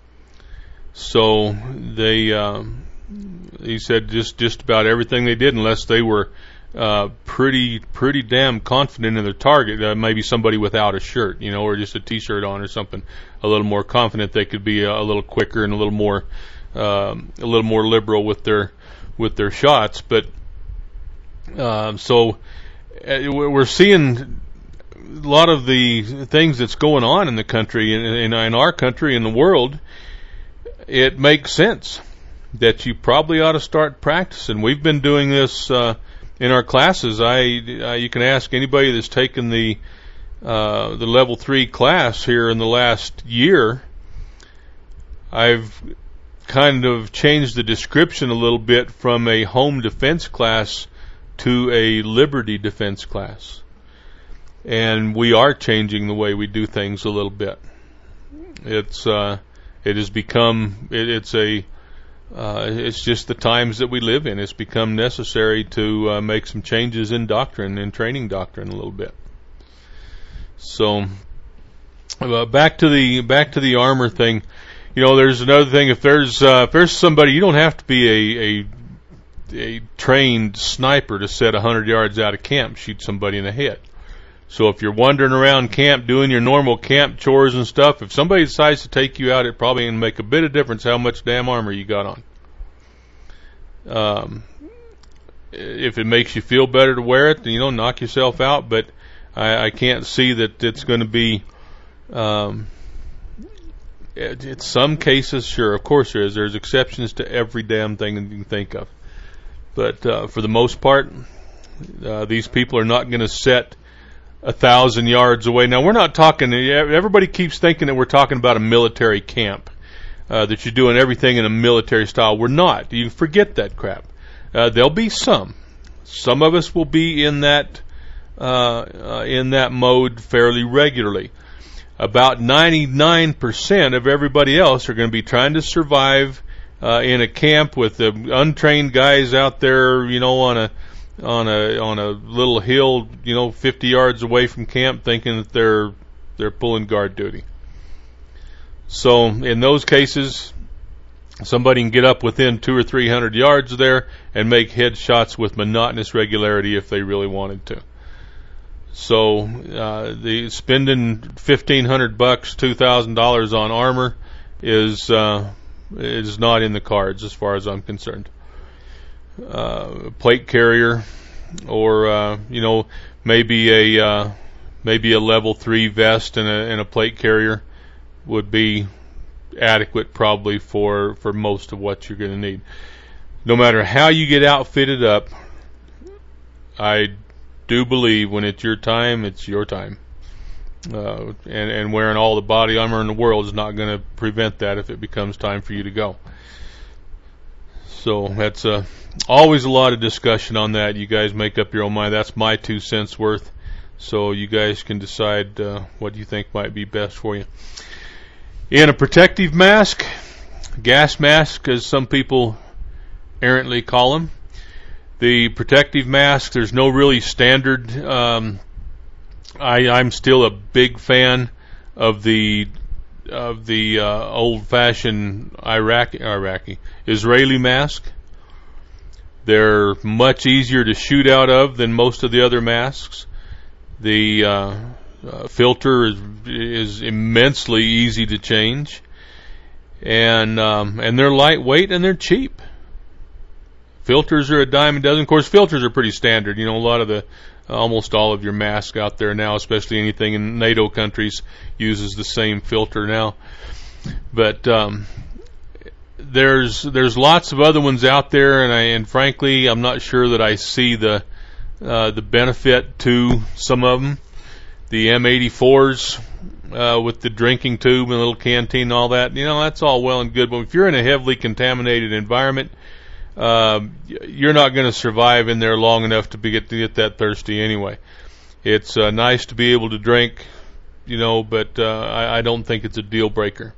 So they, um, he said just just about everything they did, unless they were uh, pretty pretty damn confident in their target. Uh, maybe somebody without a shirt, you know, or just a T-shirt on or something, a little more confident, they could be a, a little quicker and a little more um, a little more liberal with their with their shots. But um, so uh, we're seeing a lot of the things that's going on in the country, in, in, in our country, in the world. It makes sense that you probably ought to start practicing. We've been doing this uh, in our classes. I uh, you can ask anybody that's taken the uh, the level three class here in the last year. I've kind of changed the description a little bit from a home defense class to a liberty defense class, and we are changing the way we do things a little bit. It's uh, It has become, it, it's a, uh, it's just the times that we live in. It's become necessary to uh, make some changes in doctrine and training doctrine a little bit. So, uh, back to the, back to the armor thing. You know, there's another thing. If there's, uh, if there's somebody, you don't have to be a, a, a trained sniper to set a hundred yards out of camp, shoot somebody in the head. So if you're wandering around camp doing your normal camp chores and stuff, if somebody decides to take you out, it probably can make a bit of difference how much damn armor you got on. Um, if it makes you feel better to wear it, then, you know, knock yourself out. But I, I can't see that it's going to be. Um, it, it's some cases, sure, of course there is. There's exceptions to every damn thing that you can think of. But uh, for the most part, uh, these people are not going to set a thousand yards away. Now, we're not talking, everybody keeps thinking that we're talking about a military camp, uh, that you're doing everything in a military style. We're not. You forget that crap. Uh, there'll be some. Some of us will be in that, uh, uh, in that mode fairly regularly. About ninety-nine percent of everybody else are going to be trying to survive uh, in a camp with the untrained guys out there, you know, on a on a on a little hill, you know, fifty yards away from camp, thinking that they're they're pulling guard duty. So in those cases, somebody can get up within two or three hundred yards there and make headshots with monotonous regularity if they really wanted to. So uh, the spending fifteen hundred bucks, two thousand dollars on armor is uh, is not in the cards as far as I'm concerned. Uh, plate carrier, or uh, you know, maybe a uh, maybe a level three vest and a, and a plate carrier would be adequate probably for for most of what you're going to need. No matter how you get outfitted up, I do believe when it's your time, it's your time. Uh, and, and wearing all the body armor in the world is not going to prevent that if it becomes time for you to go. So that's uh, always a lot of discussion on that. You guys make up your own mind. That's my two cents worth. So you guys can decide uh, what you think might be best for you. In a protective mask, gas mask, as some people errantly call them, the protective mask, there's no really standard. Um, I, I'm still a big fan of the of the uh, old-fashioned Iraqi, Iraqi Israeli mask. They're much easier to shoot out of than most of the other masks. The uh, uh, filter is is immensely easy to change, and um, and they're lightweight and they're cheap. Filters are a dime a dozen. Of course, filters are pretty standard. You know, a lot of the, uh, almost all of your masks out there now, especially anything in NATO countries, uses the same filter now. But um, there's there's lots of other ones out there, and I and frankly, I'm not sure that I see the uh, the benefit to some of them. The M eighty-fours uh, with the drinking tube and the little canteen and all that, you know, that's all well and good. But if you're in a heavily contaminated environment, Um, you're not going to survive in there long enough to be get to get that thirsty anyway. It's uh, nice to be able to drink, you know, but uh, I, I don't think it's a deal breaker.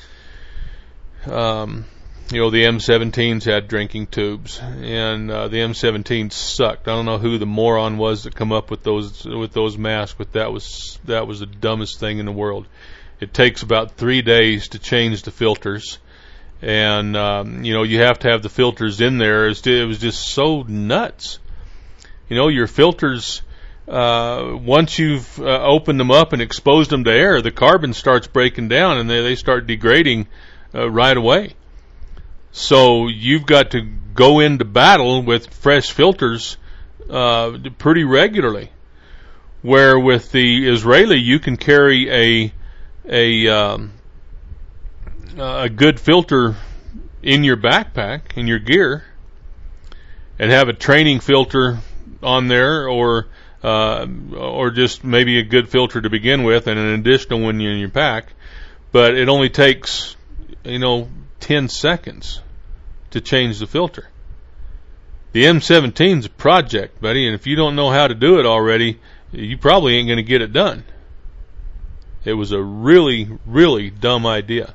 Um, you know, the M seventeens had drinking tubes, and uh, the M seventeens sucked. I don't know who the moron was that come up with those with those masks, but that was that was the dumbest thing in the world. It takes about three days to change the filters. And, um, you know, you have to have the filters in there. It was just so nuts. You know, your filters, uh, once you've uh, opened them up and exposed them to air, the carbon starts breaking down and they, they start degrading uh, right away. So you've got to go into battle with fresh filters uh, pretty regularly. Where with the Israeli, you can carry a a um, a good filter in your backpack, in your gear, and have a training filter on there, or uh, or just maybe a good filter to begin with, and an additional one in your pack. But it only takes, you know, ten seconds to change the filter. The M seventeen's a project, buddy, and if you don't know how to do it already, you probably ain't going to get it done. It was a really, really dumb idea.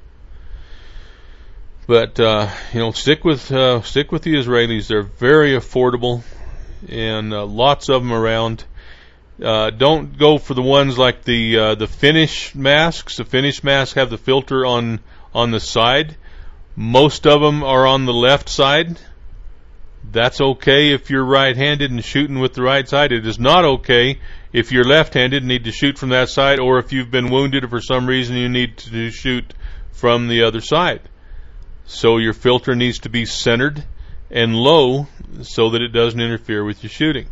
But uh, you know, stick with uh, stick with the Israelis. They're very affordable, and uh, lots of them around. Uh, don't go for the ones like the uh, the Finnish masks. The Finnish masks have the filter on on the side. Most of them are on the left side. That's okay if you're right-handed and shooting with the right side. It is not okay if you're left-handed, need to shoot from that side, or if you've been wounded or for some reason you need to shoot from the other side. So your filter needs to be centered and low so that it doesn't interfere with your shooting.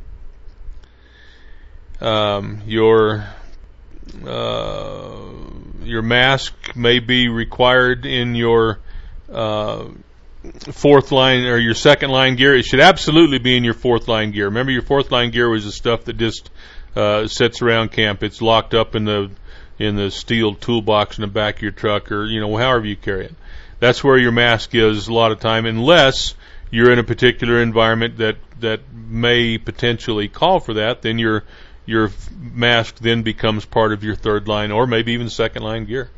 Um, your uh, your mask may be required in your uh, fourth line or your second line gear. It should absolutely be in your fourth line gear. Remember, your fourth line gear was the stuff that just uh, sits around camp. It's locked up in the in the steel toolbox in the back of your truck, or you know, however you carry it. That's where your mask is a lot of time, unless you're in a particular environment that that may potentially call for that. Then your your mask then becomes part of your third line or maybe even second line gear.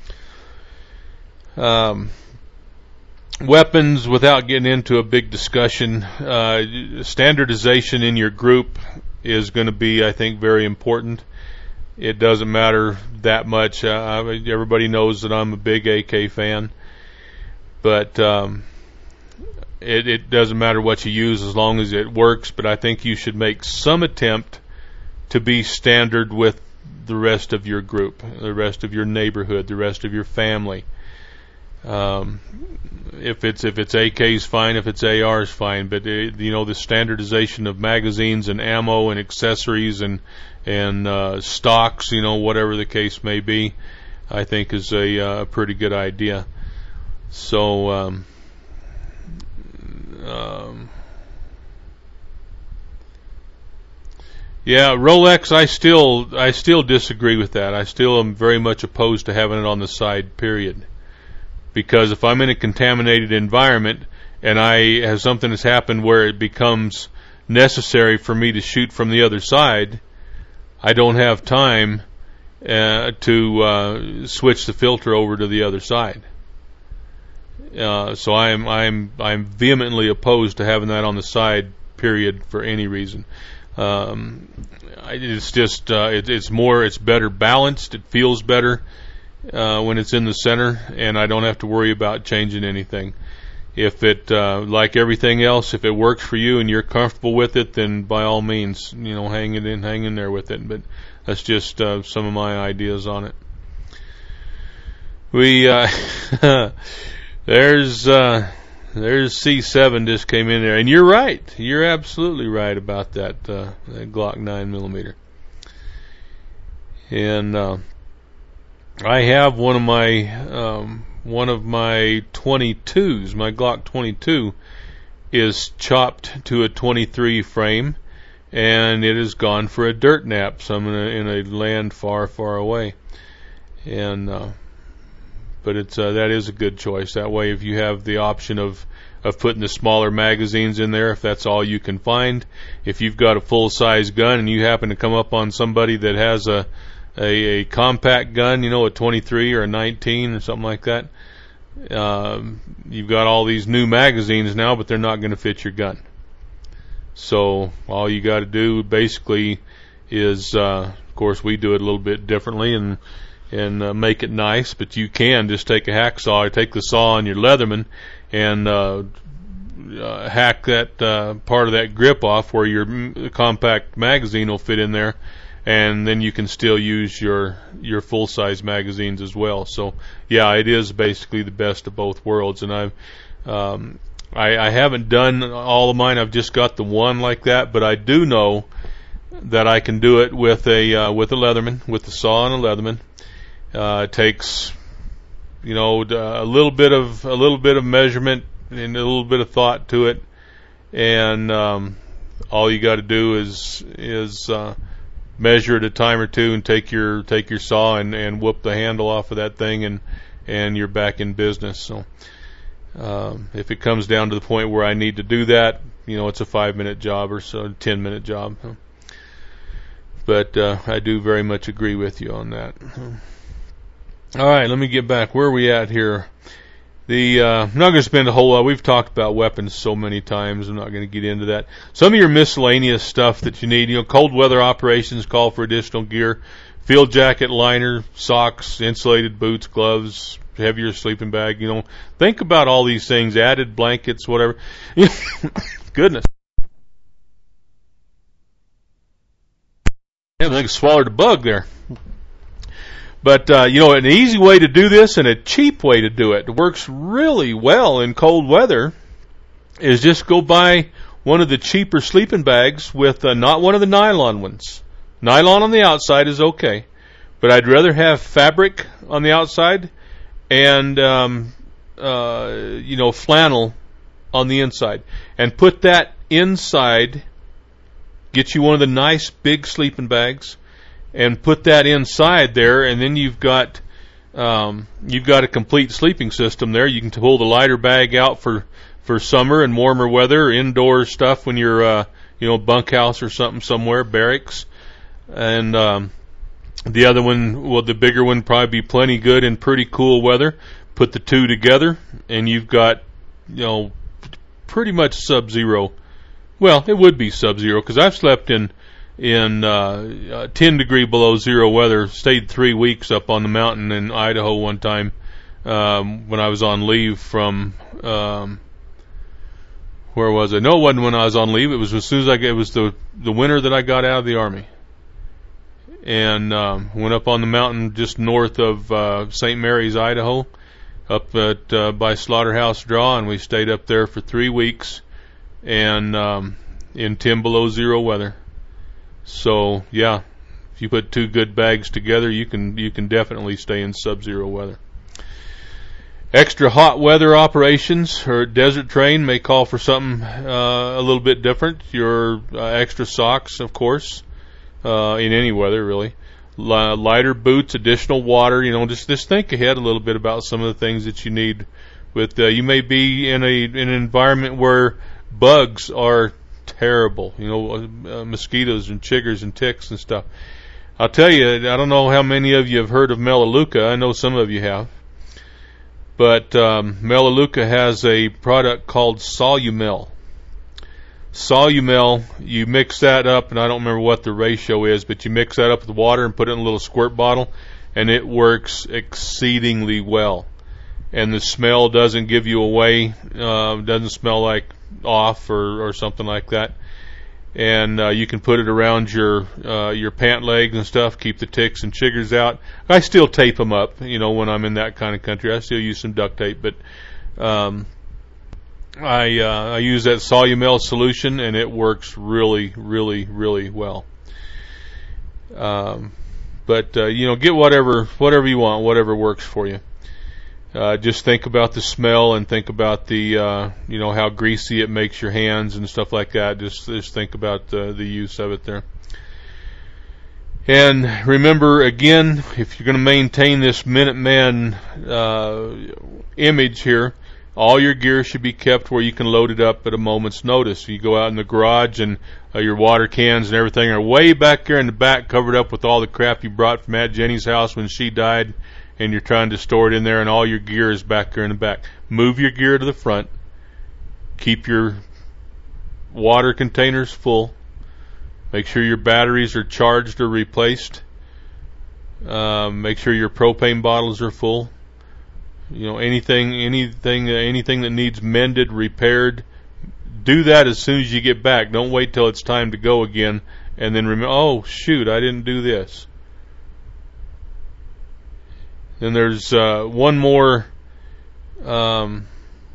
Um, weapons, without getting into a big discussion, uh, standardization in your group is going to be, I think, very important. It doesn't matter that much. Uh, everybody knows that I'm a big A K fan, but um, it, it doesn't matter what you use as long as it works. But I think you should make some attempt to be standard with the rest of your group, the rest of your neighborhood, the rest of your family. Um, if it's if it's A Ks, fine. If it's A Rs, fine. But it, you know, the standardization of magazines and ammo and accessories and and uh, stocks, you know, whatever the case may be, I think is a uh, pretty good idea. So. Um, um, Yeah, Rolex, I still I still disagree with that. I still am very much opposed to having it on the side, period. Because if I'm in a contaminated environment and I have something that's happened where it becomes necessary for me to shoot from the other side, I don't have time uh, to uh, switch the filter over to the other side. Uh, so I'm I'm I'm vehemently opposed to having that on the side, period, for any reason. Um, it's just uh, it, it's more it's better balanced. It feels better uh, when it's in the center, and I don't have to worry about changing anything. If it uh, like everything else, if it works for you and you're comfortable with it, then by all means, you know, hang it in, hang in there with it. But that's just uh, some of my ideas on it. We uh, there's. Uh, There's C seven just came in there, and you're right. You're absolutely right about that, uh, that Glock nine millimeter. And uh, I have one of my um, one of my twenty-twos. My Glock twenty-two is chopped to a twenty-three frame, and it has gone for a dirt nap. So I'm in a, in a land far, far away, and. Uh, But it's uh, that is a good choice. That way, if you have the option of of putting the smaller magazines in there, if that's all you can find, if you've got a full size gun and you happen to come up on somebody that has a a, a compact gun, you know, a twenty-three or a nineteen or something like that, um, you've got all these new magazines now, but they're not going to fit your gun. So all you got to do basically is, uh, of course, we do it a little bit differently and. and uh, make it nice, but you can just take a hacksaw or take the saw on your Leatherman and uh, uh, hack that uh, part of that grip off where your m- compact magazine will fit in there, and then you can still use your your full-size magazines as well. So, yeah, it is basically the best of both worlds, and I've um, I, I haven't done all of mine. I've just got the one like that, but I do know that I can do it with a uh, with a Leatherman, with the saw and a Leatherman. Uh, it takes, you know, a little bit of a little bit of measurement and a little bit of thought to it, and um, all you got to do is is uh, measure it a time or two and take your take your saw and, and whoop the handle off of that thing, and and you're back in business. So um, if it comes down to the point where I need to do that, you know, it's a five minute job or so, a ten minute job. But uh, I do very much agree with you on that. All right, let me get back. Where are we at here? The uh, I'm not going to spend a whole lot. We've talked about weapons so many times. I'm not going to get into that. Some of your miscellaneous stuff that you need, you know, cold weather operations call for additional gear: field jacket, liner, socks, insulated boots, gloves, heavier sleeping bag. You know, think about all these things. Added blankets, whatever. Goodness. I think I swallowed a bug there. But, uh, you know, an easy way to do this and a cheap way to do it, it works really well in cold weather, is just go buy one of the cheaper sleeping bags with uh, not one of the nylon ones. Nylon on the outside is okay, but I'd rather have fabric on the outside and, um, uh, you know, flannel on the inside. And put that inside, get you one of the nice big sleeping bags, and put that inside there, and then you've got um, you've got a complete sleeping system there. You can pull the lighter bag out for, for summer and warmer weather, indoor stuff when you're uh, you know bunkhouse or something somewhere, barracks, and um, the other one, well, the bigger one, probably be plenty good in pretty cool weather. Put the two together, and you've got you know pretty much sub-zero. Well, it would be sub-zero because I've slept in. in uh, uh, ten degree below zero weather, stayed three weeks up on the mountain in Idaho one time um, when I was on leave from, um, where was it? No, it wasn't when I was on leave. It was as soon as I, it was the, the winter that I got out of the Army. And um, went up on the mountain just north of uh, Saint Mary's, Idaho, up at uh, by Slaughterhouse Draw, and we stayed up there for three weeks and um, in ten below zero weather. So yeah, if you put two good bags together, you can you can definitely stay in sub-zero weather. Extra hot weather operations or desert train may call for something uh, a little bit different. Your uh, extra socks, of course, uh, in any weather really. L- lighter boots, additional water. You know, just just think ahead a little bit about some of the things that you need. With uh, you may be in a in an environment where bugs are terrible, you know, uh, mosquitoes and chiggers and ticks and stuff. I'll tell you, I don't know how many of you have heard of Melaleuca. I know some of you have. But um, Melaleuca has a product called Solumel. Solumel, you mix that up, and I don't remember what the ratio is, but you mix that up with water and put it in a little squirt bottle, and it works exceedingly well. And the smell doesn't give you away, uh, doesn't smell like off or, or something like that. And uh, you can put it around your uh, your pant legs and stuff, keep the ticks and chiggers out. I still tape them up, you know, when I'm in that kind of country. I still use some duct tape, but um, I uh, I use that Solumel solution, and it works really, really, really well. Um, but uh, you know, get whatever whatever you want, whatever works for you. Uh, just think about the smell and think about the, uh, you know, how greasy it makes your hands and stuff like that. Just, just think about the, the use of it there. And remember, again, if you're going to maintain this Minuteman uh, image here, all your gear should be kept where you can load it up at a moment's notice. You go out in the garage and uh, your water cans and everything are way back there in the back, covered up with all the crap you brought from Aunt Jenny's house when she died, and you're trying to store it in there, and all your gear is back there in the back. Move your gear to the front. Keep your water containers full. Make sure your batteries are charged or replaced. Um, make sure your propane bottles are full. You know, anything, anything, uh, anything that needs mended, repaired, do that as soon as you get back. Don't wait till it's time to go again, and then remember, oh shoot, I didn't do this. Then there's uh, one more um,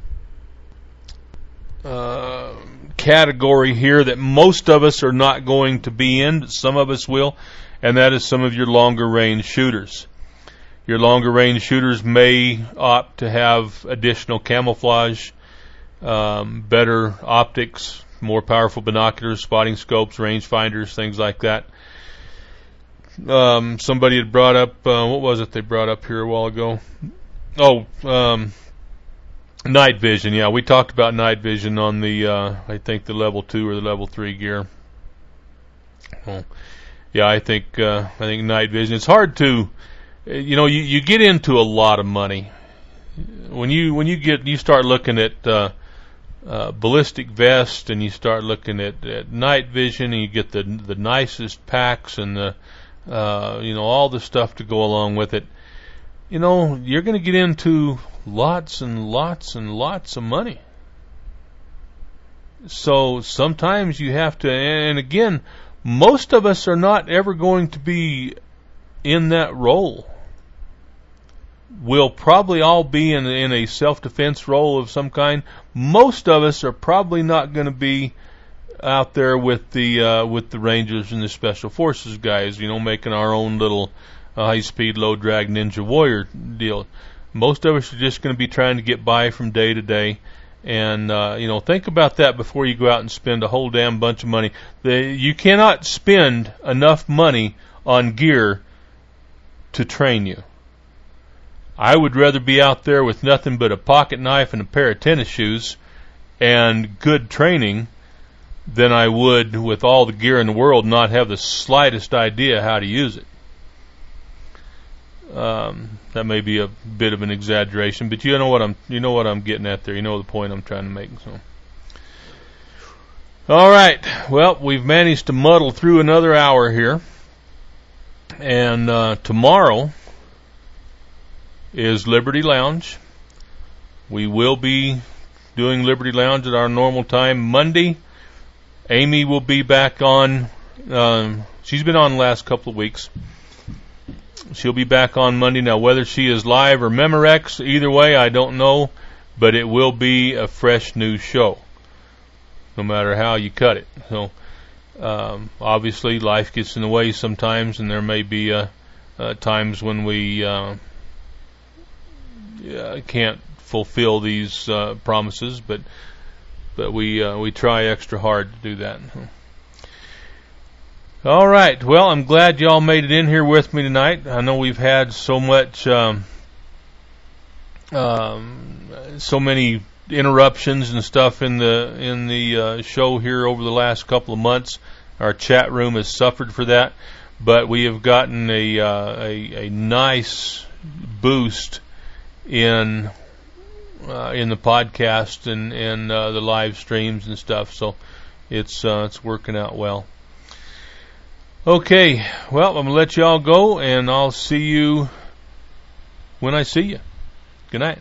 uh, category here that most of us are not going to be in, but some of us will, and that is some of your longer range shooters. Your longer range shooters may opt to have additional camouflage, um, better optics, more powerful binoculars, spotting scopes, rangefinders, things like that. Um, somebody had brought up, uh, what was it they brought up here a while ago? Oh, um, night vision. Yeah, we talked about night vision on the, uh, I think the level two or the level three gear. Well, yeah, I think, uh, I think night vision. It's hard to, you know, you, you get into a lot of money. When you, when you get, you start looking at, uh, uh, ballistic vest, and you start looking at, at night vision, and you get the, the nicest packs and the, Uh, you know, all the stuff to go along with it. You know, you're going to get into lots and lots and lots of money. So sometimes you have to, and again, most of us are not ever going to be in that role. We'll probably all be in, in a self-defense role of some kind. Most of us are probably not going to be out there with the uh, with the Rangers and the Special Forces guys, you know, making our own little uh, high-speed, low-drag Ninja Warrior deal. Most of us are just going to be trying to get by from day to day. And, uh, you know, think about that before you go out and spend a whole damn bunch of money. The, you cannot spend enough money on gear to train you. I would rather be out there with nothing but a pocket knife and a pair of tennis shoes and good training than I would with all the gear in the world and not have the slightest idea how to use it. Um, that may be a bit of an exaggeration, but you know what I'm you know what I'm getting at there. You know the point I'm trying to make. So, all right. Well, we've managed to muddle through another hour here, and uh, tomorrow is Liberty Lounge. We will be doing Liberty Lounge at our normal time. Monday, Amy will be back on. Um, she's been on the last couple of weeks. She'll be back on Monday. Now, whether she is live or Memorex, either way, I don't know, but it will be a fresh new show, no matter how you cut it. So, um, obviously, life gets in the way sometimes, and there may be uh, uh, times when we uh, uh, can't fulfill these uh, promises, but but we uh, we try extra hard to do that. All right. Well, I'm glad y'all made it in here with me tonight. I know we've had so much, um, um, so many interruptions and stuff in the in the uh, show here over the last couple of months. Our chat room has suffered for that, but we have gotten a uh, a, a nice boost in uh, in the podcast and and uh, the live streams and stuff. So it's uh, it's working out well. Okay, well, I'm going to let you all go, and I'll see you when I see you. Good night.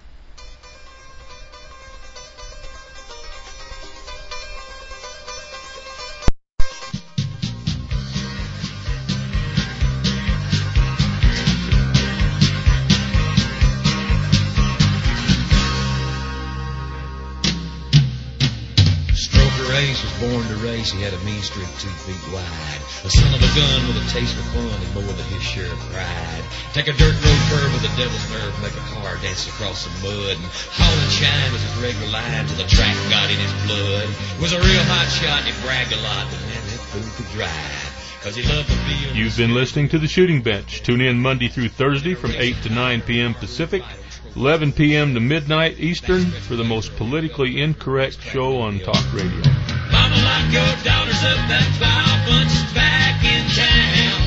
Born to race, he had a mean streak two feet wide. The son of a gun with a taste for fun and more than his share of pride. Take a dirt road curve with a devil's nerve, make a car dance across some mud. And haul and shine was his regular line till the track got in his blood. He was a real hot shot and he bragged a lot, but man, that fool could drive. Cause he loved to be on. You've been listening to The Shooting Bench. Tune in Monday through Thursday from eight to nine p.m. Pacific, eleven p.m. to midnight Eastern for the most politically incorrect show on talk radio. Mama, lock your daughters up, that foul bunch is back in town.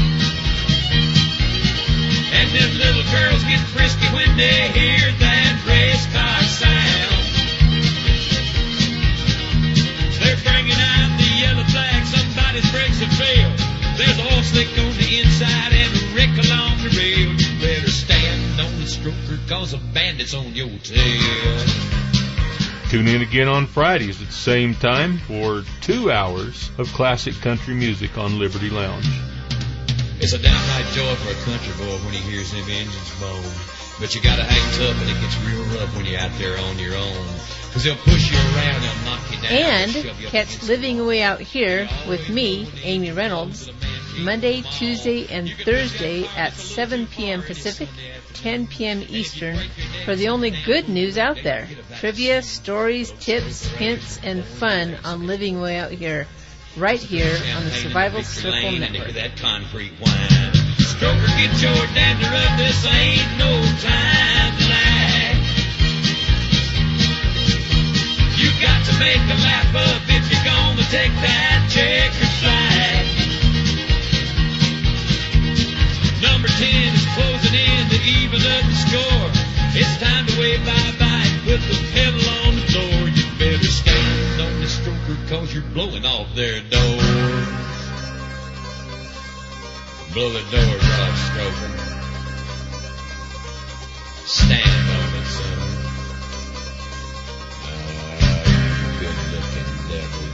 And them little girls get frisky when they hear that race car sound. They're bringing out the yellow flag, somebody's brakes have failed. There's a oil slick on the inside and a wreck along the rail. You better stand on the stroker, cause a bandit's on your tail. Tune in again on Fridays at the same time for two hours of classic country music on Liberty Lounge. It's a downright joy for a country boy when he hears them engines moan. But you gotta hang tough and it gets real rough when you're out there on your own. Cause they'll push you around, they'll knock you down. And shove you up catch against Living Away Out Here with me, Amy Reynolds, Monday, Tuesday, and Thursday at seven p.m. Pacific, ten p.m. Eastern for the only good news out there. Trivia, stories, tips, hints, and fun on Living Away Out Here, right here on the Survival Circle Network. that concrete wine. Stroker, get your dander up, this ain't no time to lag. You got to make a lap up if you're gonna take that checkered flag. Number ten is closing in to even up the score. It's time to wave bye-bye and put the pedal on the floor. You better stand on the stroker cause you're blowing off their doors. Blow the doors off, stroker. Stand on it, son. Ah, you good-looking devil.